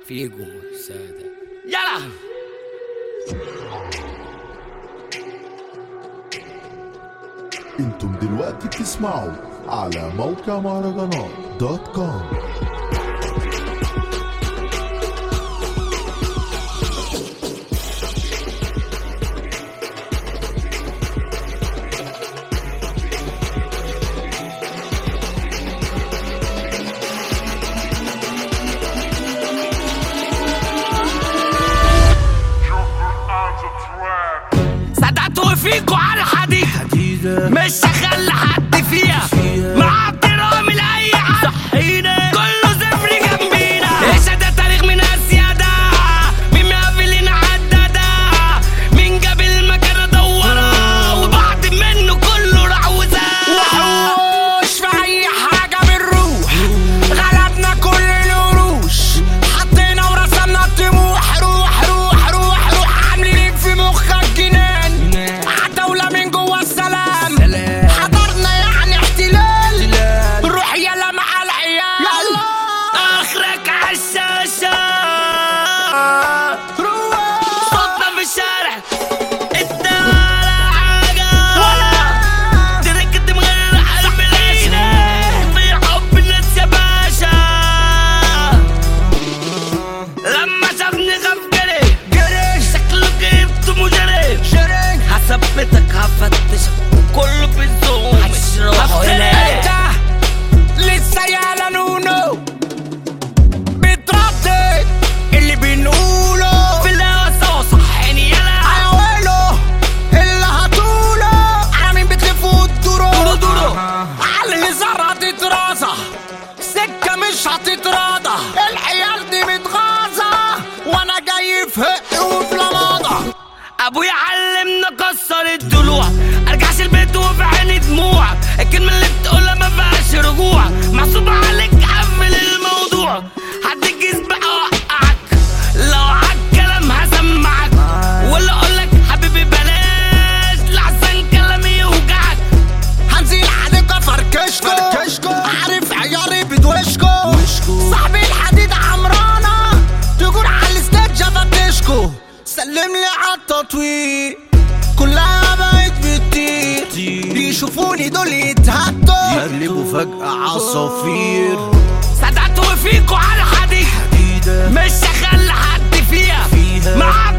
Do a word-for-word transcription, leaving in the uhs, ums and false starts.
فيجو سادة يلا. انتم دلوقتي بتسمعوا على موقع مهرجانات دوت كوم. صدقتوا فيكوا على الحديد مش هخلي حد فيها مع احترامي لاي حد صحينا كله زفر جنبينا. ايش ده تاريخ من اسيادة مين مقابلين عدادة مين جاب المكان ادورها وبعد منه كله راح وزاد وحوش في اي حاجة بنروح غلبنا كل القروش حطينا ورسمنا الطموح. روح روح روح روح عاملين في مخك جنان عالدولة من جوا السلام حضرنا يعني احتلال روح يلا مع العيال اخرك عالشاشة صوتنا في الشارع انت ولا حاجة تركت من غير قلب لينا في حب الناس يا باشا. لما شافني خاف جري جري شكله جبته مجري هثبتك هفتشك وكله بالزوم مش روحه هنا لسه يالا نونو بتردد اللي بنقوله في الهوا سوا صحيني يالا عيوله اللي هتقوله على مين بتلفوا الدورو دورو دورو على اللي زرع تترازة سكة مش هتتراضى العيال دي متغاظة وانا جاي في هق وفي لماضة. ابويا علمنا كسر الضلوع ارجعش البيت وفي عيني دموع الكلمة اللي بتقولها ما فيهاش رجوع محسوب عليك قفل الموضوع هتجيز بقى اوقعك لو عالكلام هسمعك ولا اقولك حبيبي بلاش لحسن كلامي يوجعك هنزل عليك افركشكو عارف عياري بدوشكو صاحبي الحديد عمرانة تقول على الستيج افتشكو سلم لي عالتطوير كلها بقت بتطير يشوفوني دول يتهدوا يقلبوا فجأة عصافير. صدقتوا فيكوا على الحديد مش هخلي حد فيها مع